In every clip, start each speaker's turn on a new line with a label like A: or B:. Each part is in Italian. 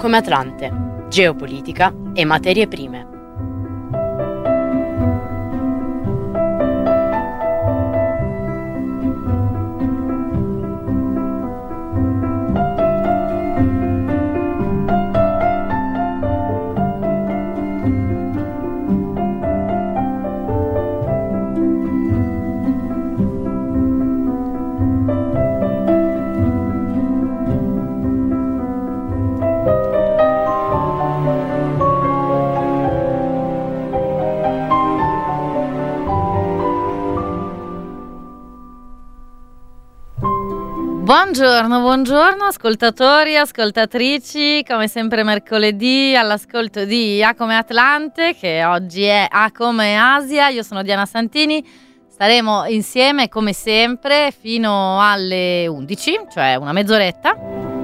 A: come Atlante, geopolitica e materie prime.
B: Buongiorno ascoltatori, ascoltatrici, come sempre mercoledì all'ascolto di A come Atlante, che oggi è A come Asia. Io sono Diana Santini, staremo insieme come sempre fino alle 11, cioè una mezz'oretta.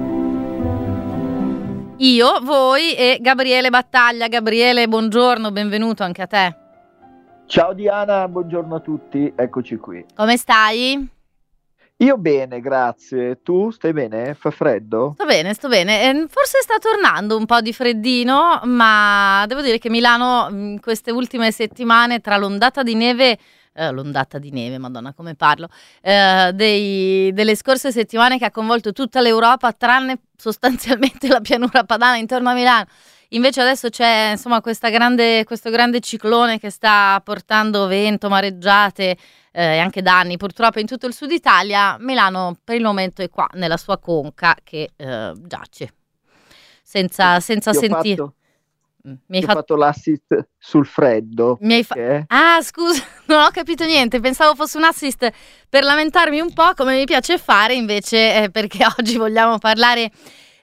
B: Io, voi e Gabriele Battaglia. Gabriele, buongiorno, benvenuto anche a te.
C: Ciao Diana, buongiorno a tutti, eccoci qui.
B: Come stai?
C: Io bene, grazie. Tu stai bene? Fa freddo?
B: Sto bene. Forse sta tornando un po' di freddino, ma devo dire che Milano in queste ultime settimane, tra l'ondata di neve, madonna come parlo, delle scorse settimane che ha coinvolto tutta l'Europa, tranne sostanzialmente la pianura padana intorno a Milano. Invece adesso c'è questo grande ciclone che sta portando vento, mareggiate e anche danni purtroppo in tutto il sud Italia. Milano per il momento è qua nella sua conca che giace senza sentire.
C: Mi hai fatto l'assist sul freddo.
B: Scusa, non ho capito niente, pensavo fosse un assist per lamentarmi un po', come mi piace fare invece, perché oggi vogliamo parlare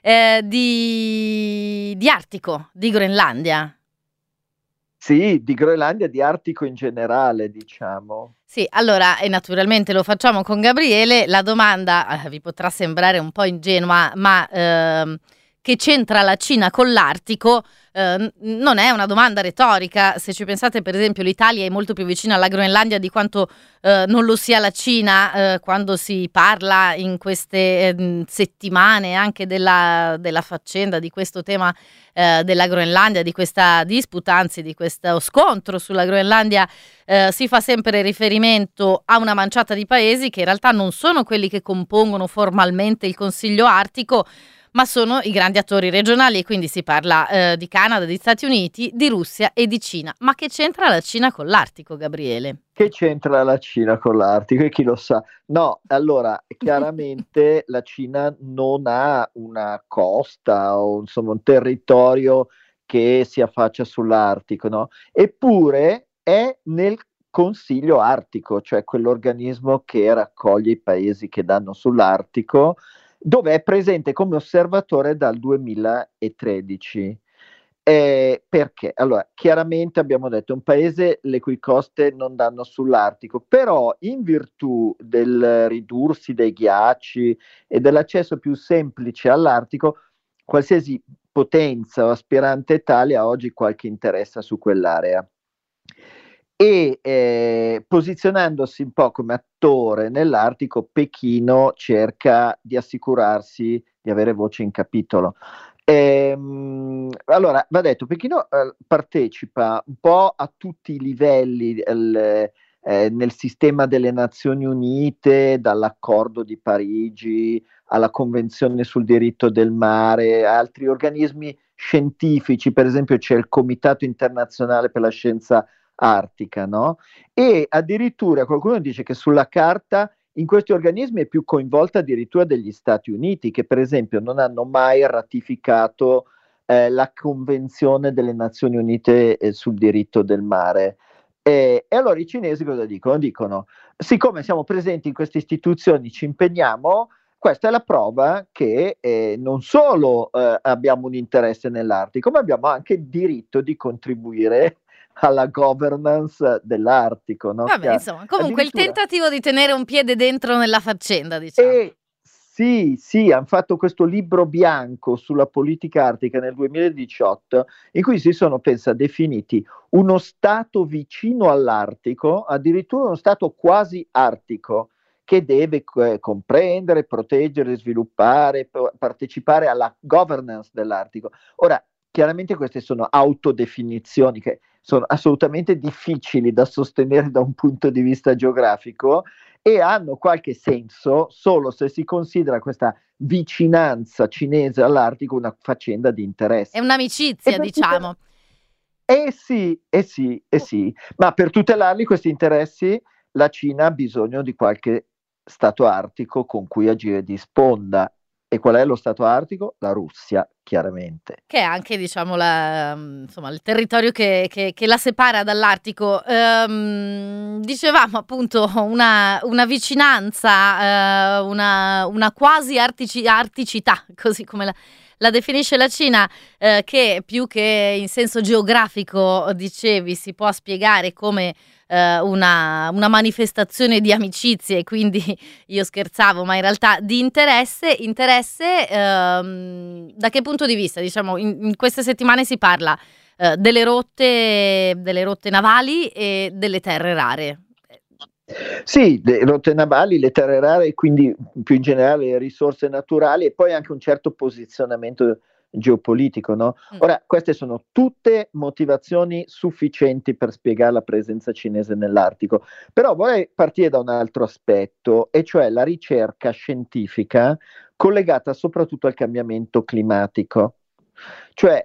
B: di Artico, di Groenlandia.
C: Sì, di Groenlandia, di Artico in generale, diciamo.
B: Sì, allora, e naturalmente lo facciamo con Gabriele. La domanda vi potrà sembrare un po' ingenua, ma che c'entra la Cina con l'Artico? Non è una domanda retorica. Se ci pensate, per esempio, l'Italia è molto più vicina alla Groenlandia di quanto non lo sia la Cina, quando si parla in queste settimane anche della faccenda, di questo tema della Groenlandia, di questa disputa, anzi di questo scontro sulla Groenlandia. Si fa sempre riferimento a una manciata di paesi che in realtà non sono quelli che compongono formalmente il Consiglio Artico, ma sono i grandi attori regionali, e quindi si parla di Canada, di Stati Uniti, di Russia e di Cina. Ma che c'entra la Cina con l'Artico, Gabriele?
C: Che c'entra la Cina con l'Artico? E chi lo sa? No, allora, chiaramente la Cina non ha una costa o insomma un territorio che si affaccia sull'Artico, no? Eppure è nel Consiglio Artico, cioè quell'organismo che raccoglie i paesi che danno sull'Artico, dove è presente come osservatore dal 2013. Perché? Allora, chiaramente abbiamo detto è un paese le cui coste non danno sull'Artico, però in virtù del ridursi dei ghiacci e dell'accesso più semplice all'Artico, qualsiasi potenza o aspirante tale ha oggi qualche interesse su quell'area. E posizionandosi un po' come attore nell'Artico, Pechino cerca di assicurarsi di avere voce in capitolo. Allora, va detto, Pechino partecipa un po' a tutti i livelli nel sistema delle Nazioni Unite, dall'accordo di Parigi alla Convenzione sul diritto del mare, a altri organismi scientifici, per esempio c'è il Comitato Internazionale per la Scienza Artica, no? E addirittura qualcuno dice che sulla carta in questi organismi è più coinvolta addirittura degli Stati Uniti, che per esempio non hanno mai ratificato la Convenzione delle Nazioni Unite sul diritto del mare. E allora i cinesi cosa dicono? Dicono, siccome siamo presenti in queste istituzioni, ci impegniamo. Questa è la prova che non solo abbiamo un interesse nell'Artico, ma abbiamo anche il diritto di contribuire alla governance dell'Artico, no?
B: Vabbè, insomma, comunque il tentativo di tenere un piede dentro nella faccenda, diciamo.
C: Sì, hanno fatto questo libro bianco sulla politica artica nel 2018, in cui si sono, definiti uno stato vicino all'Artico, addirittura uno stato quasi artico, che deve comprendere, proteggere, sviluppare, partecipare alla governance dell'Artico. Ora, chiaramente queste sono autodefinizioni che sono assolutamente difficili da sostenere da un punto di vista geografico e hanno qualche senso solo se si considera questa vicinanza cinese all'Artico una faccenda di interesse.
B: È un'amicizia, diciamo.
C: Sì, ma per tutelarli questi interessi la Cina ha bisogno di qualche stato artico con cui agire di sponda. E qual è lo stato artico? La Russia, chiaramente.
B: Che è anche, diciamo, insomma, il territorio che la separa dall'Artico. Dicevamo appunto una vicinanza, una quasi articità, così come la definisce la Cina, che più che in senso geografico, dicevi, si può spiegare come una manifestazione di amicizie, quindi io scherzavo, ma in realtà di interesse, da che punto di vista? Diciamo, in queste settimane si parla delle rotte navali e delle terre rare.
C: Sì, le rotte navali, le terre rare e quindi più in generale le risorse naturali e poi anche un certo posizionamento geopolitico, no? Ora, queste sono tutte motivazioni sufficienti per spiegare la presenza cinese nell'Artico, però vorrei partire da un altro aspetto, e cioè la ricerca scientifica collegata soprattutto al cambiamento climatico. Cioè,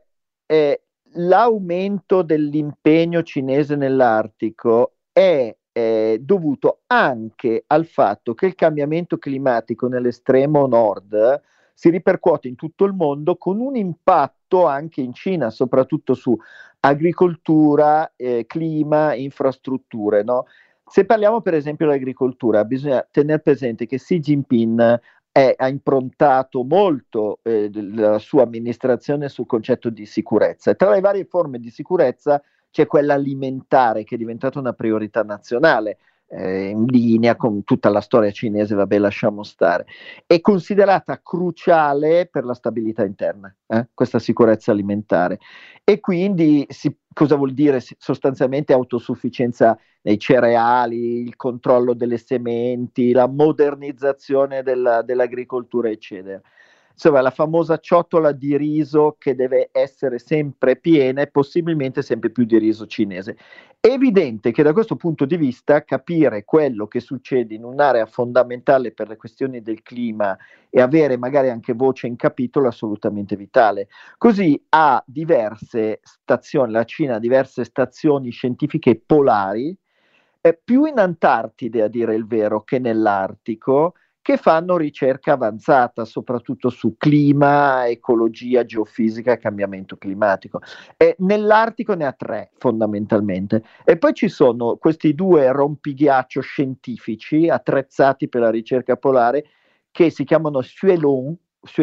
C: l'aumento dell'impegno cinese nell'Artico è dovuto anche al fatto che il cambiamento climatico nell'estremo nord si ripercuote in tutto il mondo con un impatto anche in Cina, soprattutto su agricoltura, clima, infrastrutture, no? Se parliamo per esempio dell'agricoltura, bisogna tenere presente che Xi Jinping ha improntato molto la sua amministrazione sul concetto di sicurezza e tra le varie forme di sicurezza c'è quella alimentare che è diventata una priorità nazionale, in linea con tutta la storia cinese, vabbè, lasciamo stare. È considerata cruciale per la stabilità interna, questa sicurezza alimentare. E quindi cosa vuol dire sostanzialmente autosufficienza nei cereali, il controllo delle sementi, la modernizzazione dell'agricoltura, eccetera. Insomma, la famosa ciotola di riso che deve essere sempre piena e possibilmente sempre più di riso cinese. È evidente che da questo punto di vista capire quello che succede in un'area fondamentale per le questioni del clima e avere magari anche voce in capitolo è assolutamente vitale. Così ha diverse stazioni, la Cina ha diverse stazioni scientifiche polari, più in Antartide a dire il vero che nell'Artico, che fanno ricerca avanzata soprattutto su clima, ecologia, geofisica e cambiamento climatico. Nell'Artico ne ha 3 fondamentalmente e poi ci sono questi 2 rompighiaccio scientifici attrezzati per la ricerca polare che si chiamano Xuelong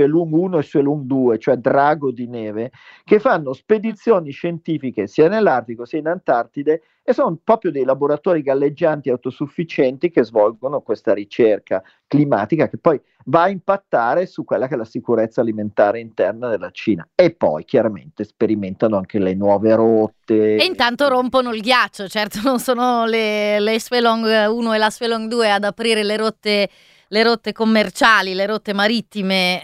C: 1 e Xuelong 2, cioè drago di neve, che fanno spedizioni scientifiche sia nell'Artico sia in Antartide e sono proprio dei laboratori galleggianti autosufficienti che svolgono questa ricerca climatica che poi va a impattare su quella che è la sicurezza alimentare interna della Cina. E poi chiaramente sperimentano anche le nuove rotte.
B: E intanto rompono il ghiaccio, certo non sono le Xuelong 1 e la Xuelong 2 ad aprire le rotte commerciali, le rotte marittime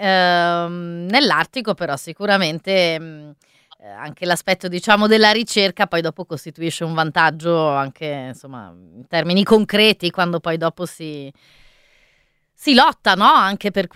B: nell'Artico, però sicuramente anche l'aspetto, diciamo, della ricerca poi dopo costituisce un vantaggio anche, insomma, in termini concreti, quando poi dopo si lotta, no? Anche per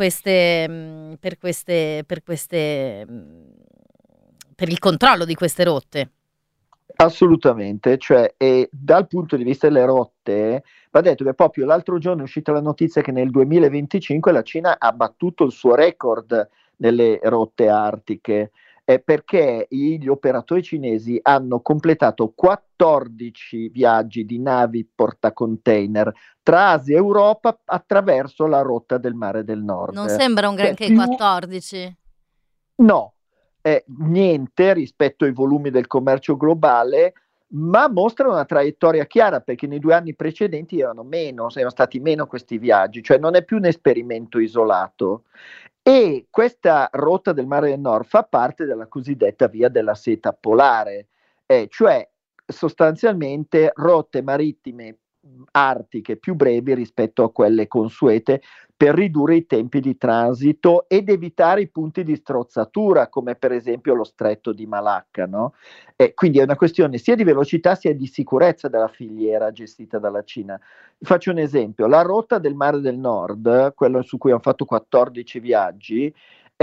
B: il controllo di queste rotte.
C: Assolutamente, cioè dal punto di vista delle rotte va detto che proprio l'altro giorno è uscita la notizia che nel 2025 la Cina ha battuto il suo record nelle rotte artiche perché gli operatori cinesi hanno completato 14 viaggi di navi portacontainer tra Asia e Europa attraverso la rotta del Mare del Nord.
B: Non sembra un granché 14?
C: No. Niente rispetto ai volumi del commercio globale, ma mostra una traiettoria chiara perché nei 2 anni precedenti erano stati meno questi viaggi, cioè non è più un esperimento isolato. E questa rotta del Mare del Nord fa parte della cosiddetta via della seta polare, cioè sostanzialmente rotte marittime artiche più brevi rispetto a quelle consuete, per ridurre i tempi di transito ed evitare i punti di strozzatura, come per esempio lo stretto di Malacca, no? Quindi è una questione sia di velocità sia di sicurezza della filiera gestita dalla Cina. Faccio un esempio: la rotta del Mare del Nord, quello su cui hanno fatto 14 viaggi,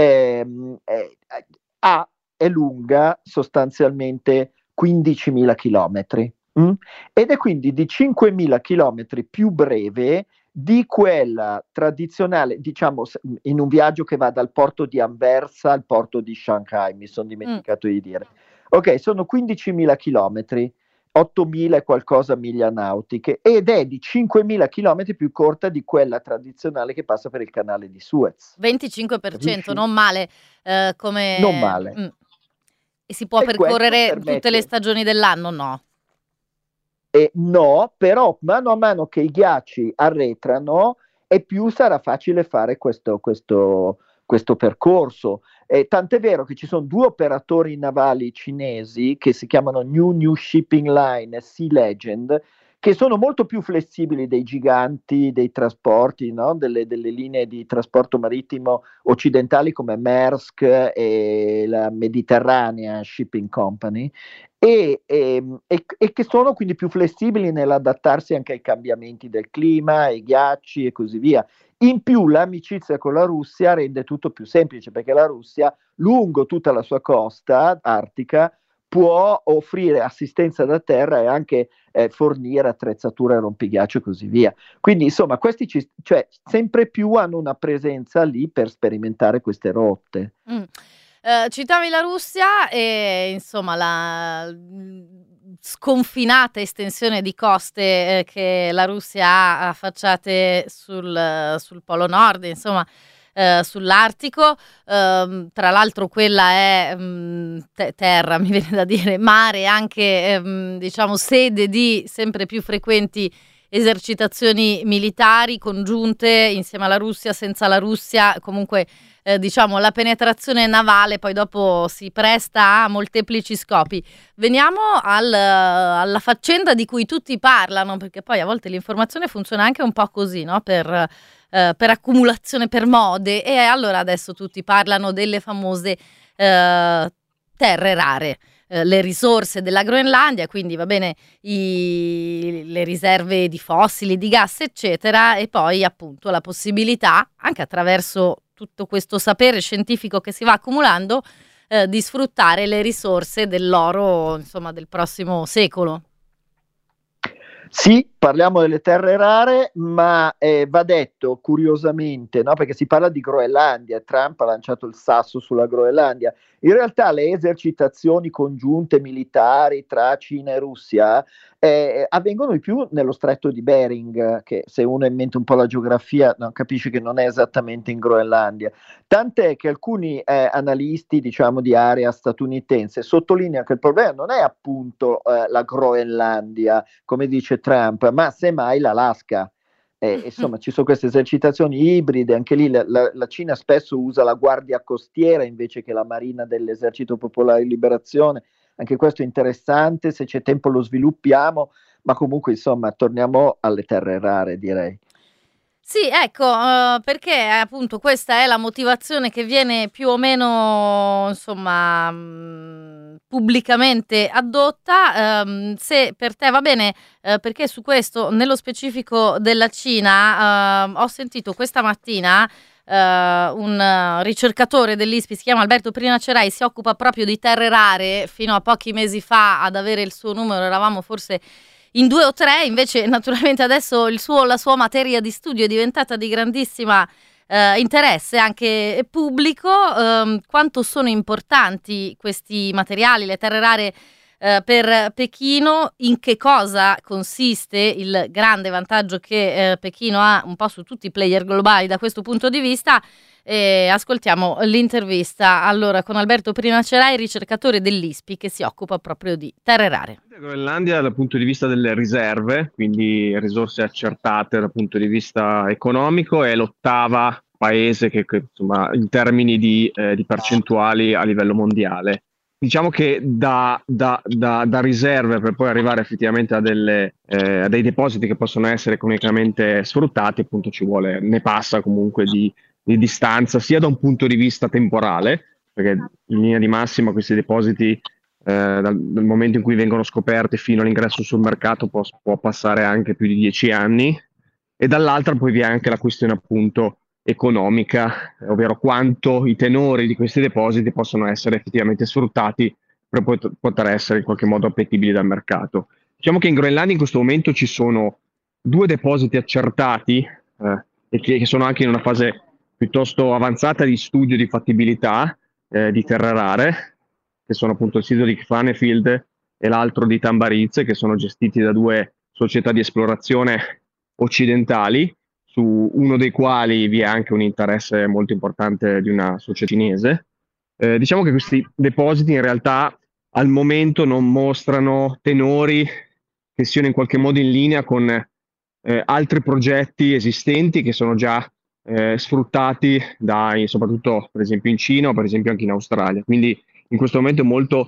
C: è lunga sostanzialmente 15.000 chilometri. Ed è quindi di 5.000 chilometri più breve di quella tradizionale, diciamo, in un viaggio che va dal porto di Anversa al porto di Shanghai, mi sono dimenticato di dire. Ok, sono 15.000 chilometri, 8.000 e qualcosa miglia nautiche, ed è di 5.000 chilometri più corta di quella tradizionale che passa per il canale di Suez.
B: 25%,
C: Capisci?
B: non male. Come...
C: Non male.
B: E si può percorrere tutte le stagioni dell'anno? No.
C: No, però mano a mano che i ghiacci arretrano e più sarà facile fare questo percorso. Tant'è vero che ci sono 2 operatori navali cinesi che si chiamano New Shipping Line e Sea Legend, che sono molto più flessibili dei giganti dei trasporti, no? delle linee di trasporto marittimo occidentali come Maersk e la Mediterranean Shipping Company, e che sono quindi più flessibili nell'adattarsi anche ai cambiamenti del clima, ai ghiacci e così via. In più l'amicizia con la Russia rende tutto più semplice, perché la Russia, lungo tutta la sua costa artica, può offrire assistenza da terra e anche fornire attrezzature, rompighiaccio e così via. Quindi insomma questi sempre più hanno una presenza lì per sperimentare queste rotte.
B: Citavi la Russia e insomma la sconfinata estensione di coste che la Russia ha affacciate sul Polo Nord, insomma sull'Artico. Tra l'altro quella è terra, mi viene da dire, mare, anche diciamo sede di sempre più frequenti esercitazioni militari congiunte insieme alla Russia, senza la Russia, comunque diciamo la penetrazione navale poi dopo si presta a molteplici scopi. Veniamo alla faccenda di cui tutti parlano, perché poi a volte l'informazione funziona anche un po' così, no? Per accumulazione, per mode, e allora adesso tutti parlano delle famose terre rare. Le risorse della Groenlandia, quindi va bene le riserve di fossili, di gas, eccetera, e poi appunto la possibilità, anche attraverso tutto questo sapere scientifico che si va accumulando, di sfruttare le risorse dell'oro, insomma, del prossimo secolo.
C: Sì, parliamo delle terre rare, ma va detto curiosamente, no? Perché si parla di Groenlandia, Trump ha lanciato il sasso sulla Groenlandia. In realtà le esercitazioni congiunte militari tra Cina e Russia avvengono di più nello stretto di Bering, che se uno ha in mente un po' la geografia capisce che non è esattamente in Groenlandia. Tant'è che alcuni analisti, diciamo, di area statunitense sottolineano che il problema non è appunto la Groenlandia, come dice Trump, ma semmai l'Alaska. Insomma, ci sono queste esercitazioni ibride, anche lì la Cina spesso usa la guardia costiera invece che la marina dell'Esercito Popolare di Liberazione. Anche questo è interessante, se c'è tempo lo sviluppiamo, ma comunque insomma torniamo alle terre rare, direi.
B: Sì, ecco, perché appunto questa è la motivazione che viene più o meno, insomma, pubblicamente addotta. Se per te va bene, perché su questo, nello specifico della Cina, ho sentito questa mattina un ricercatore dell'ISPI, si chiama Alberto Prinacerai, si occupa proprio di terre rare. Fino a pochi mesi fa ad avere il suo numero eravamo forse in 2 o 3, invece naturalmente adesso la sua materia di studio è diventata di grandissima interesse anche pubblico. Quanto sono importanti questi materiali, le terre rare per Pechino, in che cosa consiste il grande vantaggio che Pechino ha un po' su tutti i player globali da questo punto di vista. Ascoltiamo l'intervista allora con Alberto Prinacerai, ricercatore dell'ISPI che si occupa proprio di terre rare.
D: La Groenlandia dal punto di vista delle riserve, quindi risorse accertate dal punto di vista economico, è l'8º paese che insomma in termini di percentuali a livello mondiale. diciamo che da riserve per poi arrivare effettivamente a dei depositi che possono essere economicamente sfruttati, appunto ne passa comunque di distanza, sia da un punto di vista temporale, perché in linea di massima questi depositi dal momento in cui vengono scoperti fino all'ingresso sul mercato può passare anche più di 10 anni, e dall'altra poi vi è anche la questione appunto economica, ovvero quanto i tenori di questi depositi possono essere effettivamente sfruttati per poter essere in qualche modo appetibili dal mercato. Diciamo che in Groenlandia in questo momento ci sono 2 depositi accertati e che sono anche in una fase piuttosto avanzata di studio di fattibilità di terre rare, che sono appunto il sito di Kvanefjeld e l'altro di Tambariz, che sono gestiti da 2 società di esplorazione occidentali, su uno dei quali vi è anche un interesse molto importante di una società cinese. Diciamo che questi depositi in realtà al momento non mostrano tenori che siano in qualche modo in linea con altri progetti esistenti che sono già sfruttati soprattutto per esempio in Cina o per esempio anche in Australia. Quindi in questo momento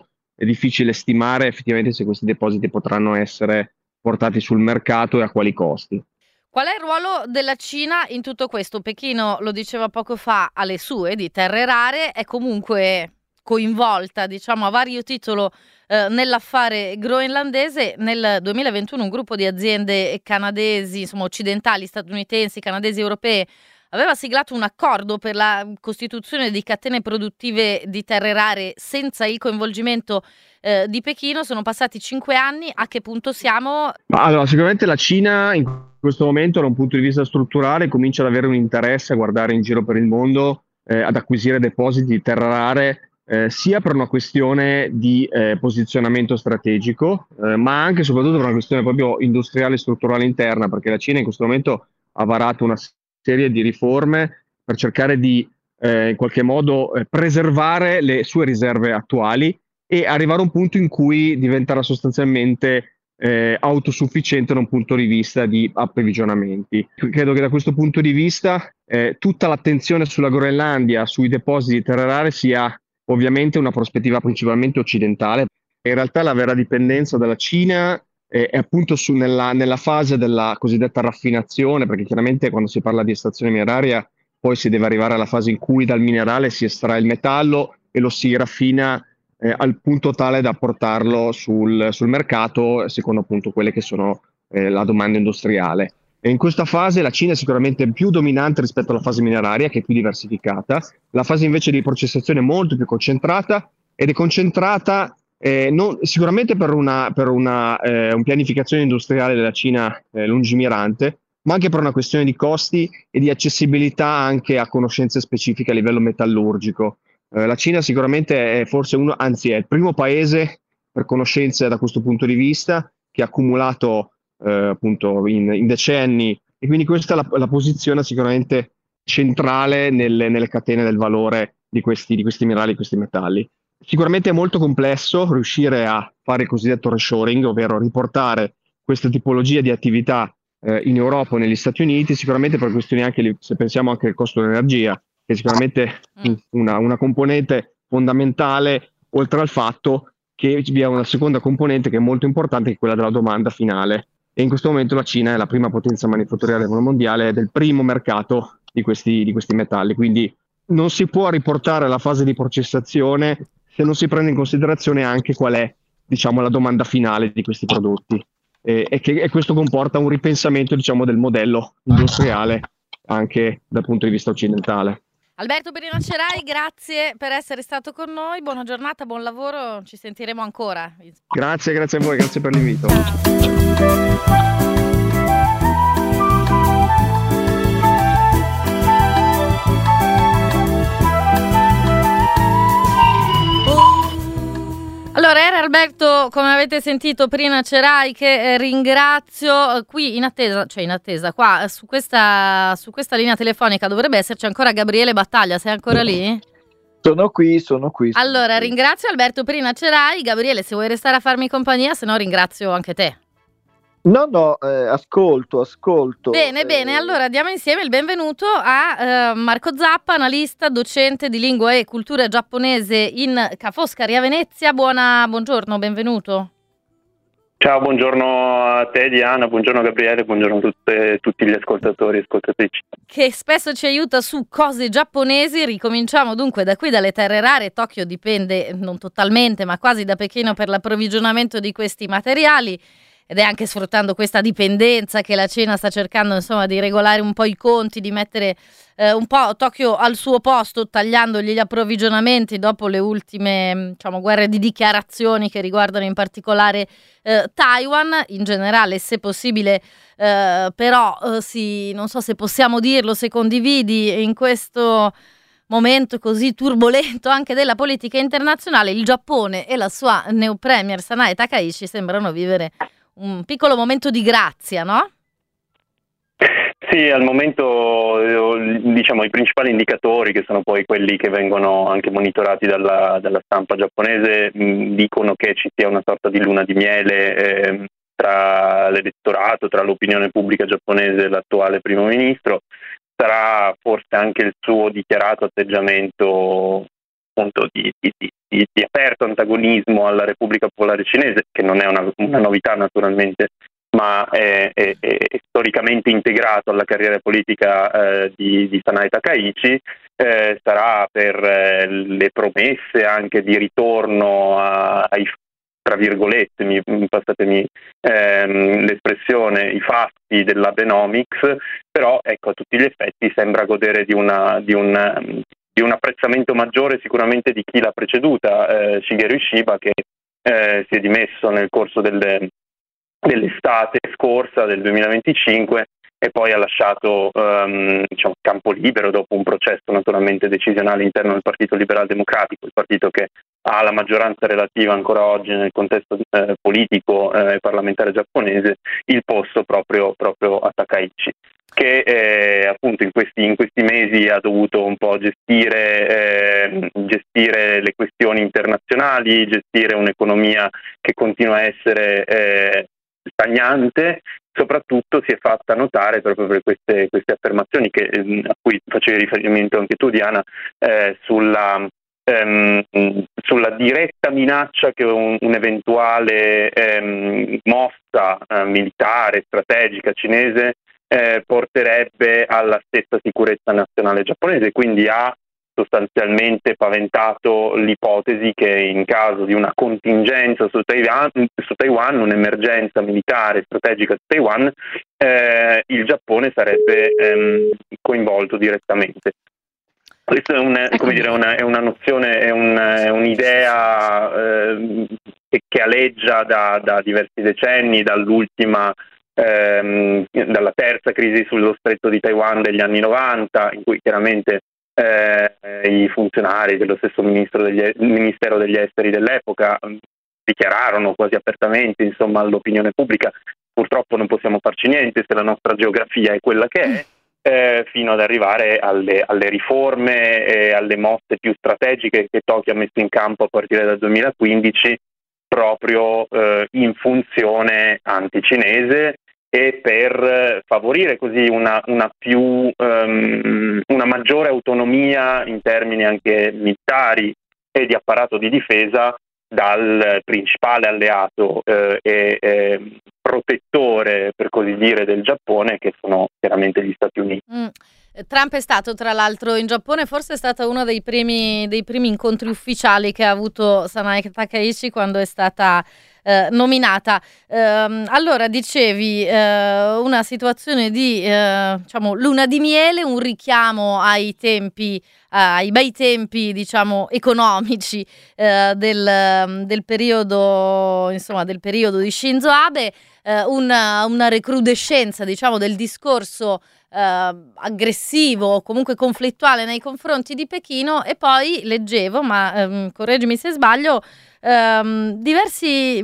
D: è difficile stimare effettivamente se questi depositi potranno essere portati sul mercato e a quali costi.
B: Qual è il ruolo della Cina in tutto questo? Pechino, lo diceva poco fa, alle sue di terre rare, è comunque coinvolta, diciamo, a vario titolo nell'affare groenlandese. Nel 2021 un gruppo di aziende canadesi, insomma occidentali, statunitensi, canadesi, europee, aveva siglato un accordo per la costituzione di catene produttive di terre rare senza il coinvolgimento di Pechino. Sono passati 5 anni, a che punto siamo?
D: Allora, sicuramente la Cina in questo momento da un punto di vista strutturale comincia ad avere un interesse a guardare in giro per il mondo, ad acquisire depositi di terre rare, sia per una questione di posizionamento strategico, ma anche e soprattutto per una questione proprio industriale e strutturale interna, perché la Cina in questo momento ha varato una serie di riforme per cercare di in qualche modo preservare le sue riserve attuali e arrivare a un punto in cui diventerà sostanzialmente autosufficiente da un punto di vista di approvvigionamenti. Credo che da questo punto di vista tutta l'attenzione sulla Groenlandia, sui depositi di terre rare sia ovviamente una prospettiva principalmente occidentale. In realtà la vera dipendenza dalla Cina è appunto nella fase della cosiddetta raffinazione, perché chiaramente quando si parla di estrazione mineraria poi si deve arrivare alla fase in cui dal minerale si estrae il metallo e lo si raffina al punto tale da portarlo sul mercato secondo appunto quelle che sono la domanda industriale. E in questa fase la Cina è sicuramente più dominante rispetto alla fase mineraria, che è più diversificata. La fase invece di processazione è molto più concentrata, ed è concentrata sicuramente per una pianificazione industriale della Cina lungimirante, ma anche per una questione di costi e di accessibilità anche a conoscenze specifiche a livello metallurgico. La Cina sicuramente è forse è il primo paese per conoscenze da questo punto di vista, che ha accumulato appunto in decenni, e quindi questa è la posizione sicuramente centrale nelle catene del valore di questi minerali, di questi metalli. Sicuramente è molto complesso riuscire a fare il cosiddetto reshoring, ovvero riportare questa tipologia di attività in Europa o negli Stati Uniti, sicuramente per questioni anche, se pensiamo anche al costo dell'energia, che è sicuramente una componente fondamentale, oltre al fatto che vi è una seconda componente che è molto importante, che è quella della domanda finale. E in questo momento la Cina è la prima potenza manifatturiera mondiale, del primo mercato di questi metalli, quindi non si può riportare alla fase di processazione se non si prende in considerazione anche qual è, diciamo, la domanda finale di questi prodotti, e questo comporta un ripensamento, diciamo, del modello industriale anche dal punto di vista occidentale.
B: Alberto Perinacerai, grazie per essere stato con noi, buona giornata, buon lavoro, ci sentiremo ancora.
D: Grazie a voi, grazie per l'invito.
B: Allora, era Alberto, come avete sentito, Perinacerai, che ringrazio. Qui in attesa, qua su questa linea telefonica dovrebbe esserci ancora Gabriele Battaglia, sei ancora lì?
C: Sono qui.
B: Allora, ringrazio Alberto Perinacerai. Gabriele, se vuoi restare a farmi compagnia, se no ringrazio anche te.
C: No, ascolto.
B: Bene, allora diamo insieme il benvenuto a Marco Zappa, analista, docente di lingua e cultura giapponese in Ca' Foscari a Venezia. Buongiorno, benvenuto.
E: Ciao, buongiorno a te Diana, buongiorno Gabriele, buongiorno a tutti gli ascoltatori e ascoltatrici.
B: Che spesso ci aiuta su cose giapponesi. Ricominciamo dunque da qui, dalle terre rare. Tokyo dipende non totalmente, ma quasi da Pechino per l'approvvigionamento di questi materiali. Ed è anche sfruttando questa dipendenza che la Cina sta cercando, insomma, di regolare un po' i conti, di mettere un po' Tokyo al suo posto, tagliandogli gli approvvigionamenti dopo le ultime, guerre di dichiarazioni che riguardano in particolare Taiwan. In generale, se possibile, però, non so se possiamo dirlo, se condividi in questo momento così turbolento anche della politica internazionale, il Giappone e la sua neo premier Sanae Takaichi sembrano vivere un piccolo momento di grazia, no?
E: Sì, al momento i principali indicatori, che sono poi quelli che vengono anche monitorati dalla stampa giapponese, dicono che ci sia una sorta di luna di miele tra l'elettorato, tra l'opinione pubblica giapponese e l'attuale primo ministro. Sarà forse anche il suo dichiarato atteggiamento appunto di aperto antagonismo alla Repubblica Popolare Cinese, che non è una novità naturalmente, ma è storicamente integrato alla carriera politica di Sanae Takaichi. Sarà per le promesse anche di ritorno ai, tra virgolette, passatemi l'espressione, i fasti dell'Abenomics, però ecco, a tutti gli effetti sembra godere di un apprezzamento maggiore sicuramente di chi l'ha preceduta, Shigeru Ishiba, che si è dimesso nel corso dell'estate scorsa del 2025 e poi ha lasciato campo libero dopo un processo naturalmente decisionale interno del Partito Liberal Democratico, il partito che ha la maggioranza relativa ancora oggi nel contesto politico e parlamentare giapponese, il posto proprio a Takaichi, che appunto in questi mesi ha dovuto un po' gestire le questioni internazionali, gestire un'economia che continua a essere stagnante. Soprattutto si è fatta notare proprio per queste affermazioni a cui facevi riferimento anche tu, Diana, sulla diretta minaccia che un'eventuale mossa militare, strategica cinese porterebbe alla stessa sicurezza nazionale giapponese. Quindi ha sostanzialmente paventato l'ipotesi che in caso di una contingenza su Taiwan, un'emergenza militare strategica su Taiwan, il Giappone sarebbe coinvolto direttamente. Questa è una nozione, è un'idea che aleggia da diversi decenni, dall'ultima dalla terza crisi sullo stretto di Taiwan degli anni 90, in cui chiaramente i funzionari dello stesso Ministero degli Esteri dell'epoca dichiararono quasi apertamente, insomma, all'opinione pubblica: purtroppo non possiamo farci niente se la nostra geografia è quella che è, fino ad arrivare alle riforme e alle mosse più strategiche che Tokyo ha messo in campo a partire dal 2015, proprio in funzione anticinese e per favorire così una maggiore autonomia in termini anche militari e di apparato di difesa dal principale alleato e protettore, per così dire, del Giappone, che sono chiaramente gli Stati Uniti.
B: Trump è stato, tra l'altro, in Giappone, forse è stato uno dei primi incontri ufficiali che ha avuto Sanae Takaichi quando è stata nominata. Allora, dicevi, una situazione di luna di miele, un richiamo ai bei tempi, economici del periodo, del periodo di Shinzo Abe, una recrudescenza, del discorso aggressivo o comunque conflittuale nei confronti di Pechino. E poi leggevo, ma correggimi se sbaglio, diversi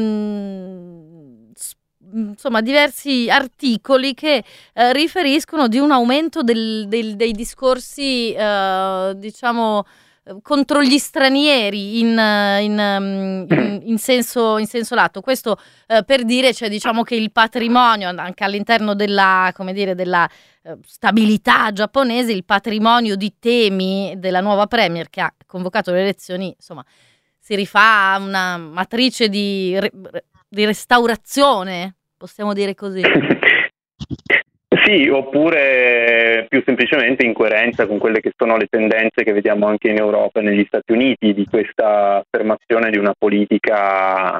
B: articoli che riferiscono di un aumento dei discorsi contro gli stranieri in senso lato. Questo per dire, cioè, diciamo che il patrimonio anche all'interno della, come dire, della stabilità giapponese, il patrimonio di temi della nuova premier che ha convocato le elezioni, insomma, si rifà a una matrice di restaurazione, possiamo dire così.
E: Sì, oppure più semplicemente in coerenza con quelle che sono le tendenze che vediamo anche in Europa e negli Stati Uniti, di questa affermazione di una politica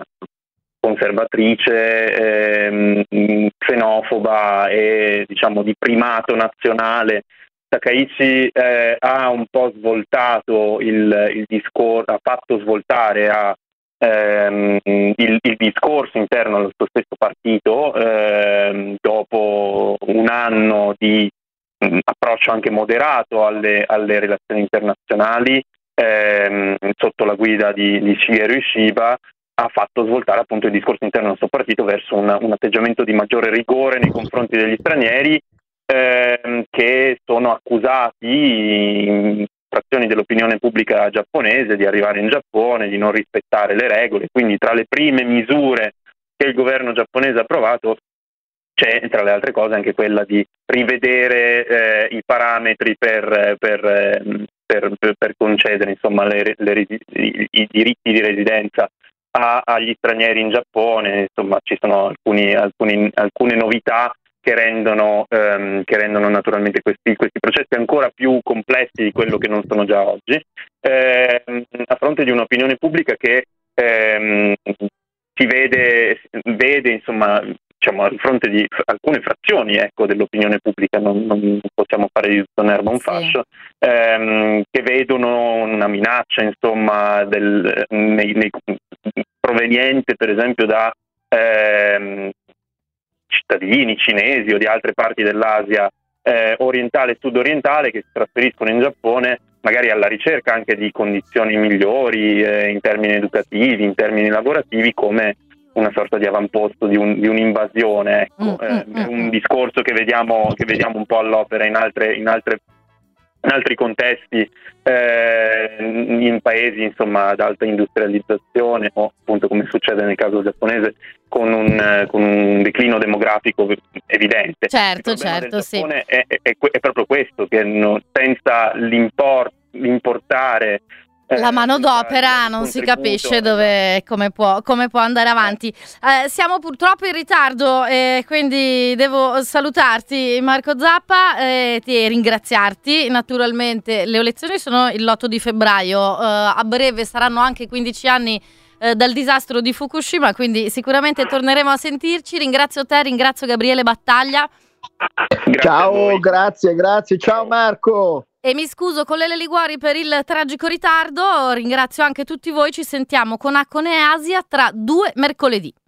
E: conservatrice, xenofoba e diciamo di primato nazionale. Takaichi ha un po' svoltato il discorso, ha fatto svoltare il discorso interno allo suo stesso partito dopo un anno di approccio anche moderato alle relazioni internazionali sotto la guida di Shigeru Ishiba. Ha fatto svoltare appunto il discorso interno del suo partito verso un atteggiamento di maggiore rigore nei confronti degli stranieri che sono accusati frazioni dell'opinione pubblica giapponese di arrivare in Giappone, di non rispettare le regole. Quindi tra le prime misure che il governo giapponese ha approvato c'è, tra le altre cose, anche quella di rivedere i parametri per concedere, insomma, i diritti di residenza agli stranieri in Giappone. Insomma, ci sono alcune novità che rendono naturalmente questi processi ancora più complessi di quello che non sono già oggi, a fronte di un'opinione pubblica che si vede insomma, diciamo, a fronte di alcune frazioni, ecco, dell'opinione pubblica, non possiamo fare di tutto un'erba un fascio, che vedono una minaccia, insomma, proveniente per esempio da cittadini cinesi o di altre parti dell'Asia orientale e sud-orientale che si trasferiscono in Giappone magari alla ricerca anche di condizioni migliori in termini educativi, in termini lavorativi, come una sorta di avamposto di un'invasione, ecco. È un discorso che vediamo un po' all'opera in altri contesti, in paesi, insomma, ad alta industrializzazione, o appunto, come succede nel caso giapponese, con un declino demografico evidente.
B: Certo,
E: Il problema del Giappone
B: sì.
E: è proprio questo, che senza l'importare
B: la manodopera non si capisce come può andare avanti. Siamo purtroppo in ritardo, quindi devo salutarti, Marco Zappa, e ringraziarti. Naturalmente le elezioni sono l'8 di febbraio, a breve saranno anche 15 anni dal disastro di Fukushima, quindi sicuramente torneremo a sentirci. Ringrazio te, ringrazio Gabriele Battaglia.
C: Ciao, grazie, ciao Marco.
B: E mi scuso con Lele Liguori per il tragico ritardo, ringrazio anche tutti voi, ci sentiamo con Accone Asia tra 2 mercoledì.